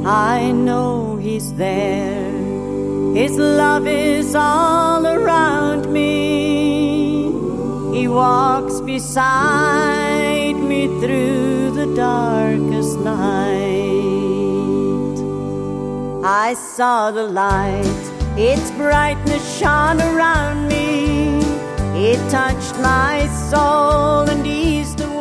I know He's there. His love is all around me. He walks beside me through the darkest night. I saw the light, its brightness shone around me. It touched my soul and eased the